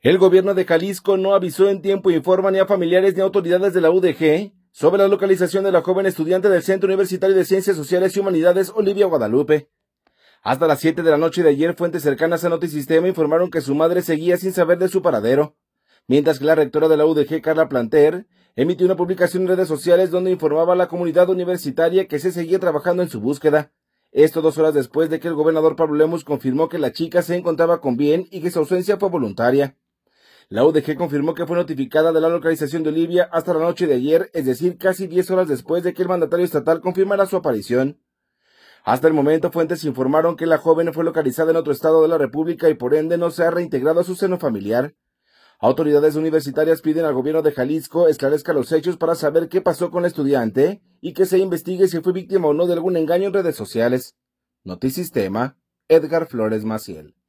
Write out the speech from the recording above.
El gobierno de Jalisco no avisó en tiempo e informa ni a familiares ni a autoridades de la UDG sobre la localización de la joven estudiante del Centro Universitario de Ciencias Sociales y Humanidades, Olivia Guadalupe. Hasta las 7 de la noche de ayer, fuentes cercanas a Notisistema informaron que su madre seguía sin saber de su paradero, mientras que la rectora de la UDG, Carla Planter, emitió una publicación en redes sociales donde informaba a la comunidad universitaria que se seguía trabajando en su búsqueda. Esto 2 horas después de que el gobernador Pablo Lemus confirmó que la chica se encontraba con bien y que su ausencia fue voluntaria. La UDG confirmó que fue notificada de la localización de Olivia hasta la noche de ayer, es decir, casi 10 horas después de que el mandatario estatal confirmara su aparición. Hasta el momento, fuentes informaron que la joven fue localizada en otro estado de la República y por ende no se ha reintegrado a su seno familiar. Autoridades universitarias piden al gobierno de Jalisco esclarezca los hechos para saber qué pasó con la estudiante y que se investigue si fue víctima o no de algún engaño en redes sociales. Notisistema, Edgar Flores Maciel.